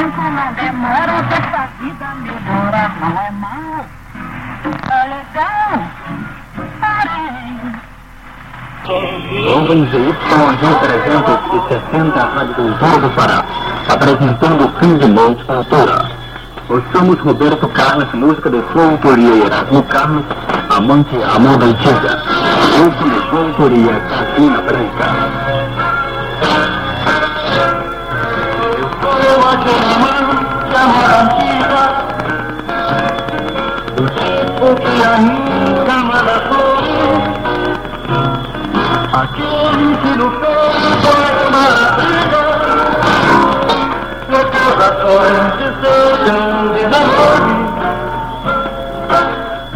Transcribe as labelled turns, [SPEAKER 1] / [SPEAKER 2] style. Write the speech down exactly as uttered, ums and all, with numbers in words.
[SPEAKER 1] tempo não demora, dessa vida melhora, não é mal. É legal, parei.
[SPEAKER 2] Jovens de Y trezentos e sessenta Rádio Cultura do Pará, apresentando o Fim de Noite Cultura. Ouçamos Roberto Carlos, música de sua autoria, e Erasmo Carlos, Amante Amor da Antiga. Música de sua autoria, Casinha Branca.